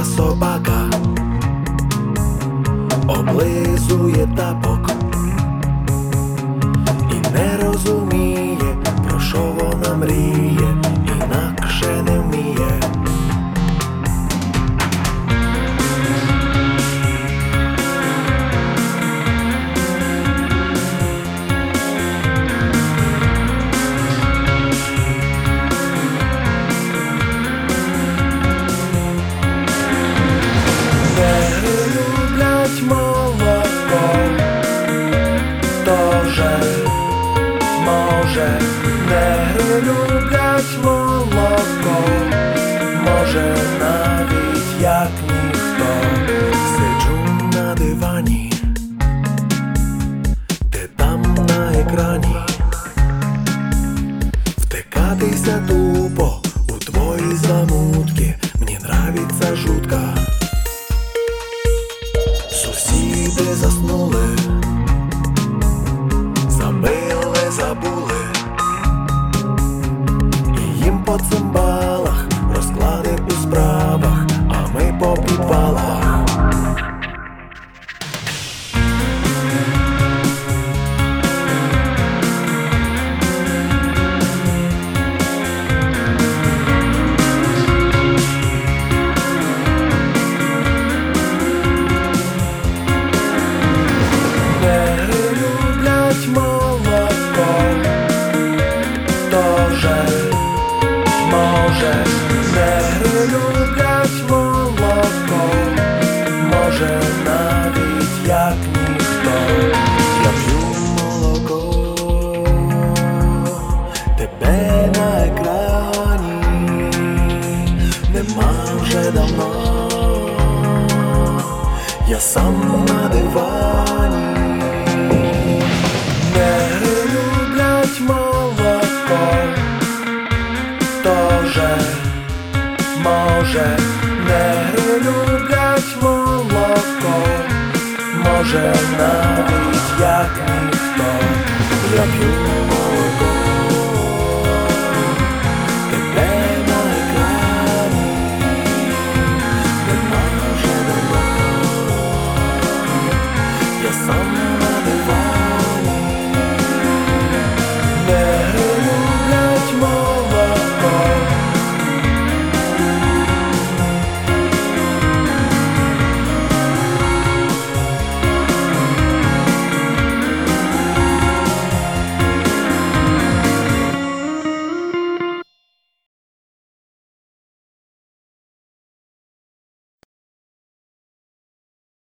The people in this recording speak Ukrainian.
собака облизує тапок і не розуміє, про що вона мріє, інакше не вміє. Може, негри люблять молоко, може навіть як ніхто. Сиджу на дивані, ти там на екрані, втикатися тупо у твої замутки, мені нравиться жутко. Сусіди заснули, забули, і їм по цимбалах розклади у справах, а ми по підвалах. Може, негри люблять молоко, може навіть як ніхто. Я п'ю молоко, тебе на екрані нема вже давно, я сам на дивані. Негри люблять молоко, може, негри люблять молоко, може навіть як ніхто. Я п'ю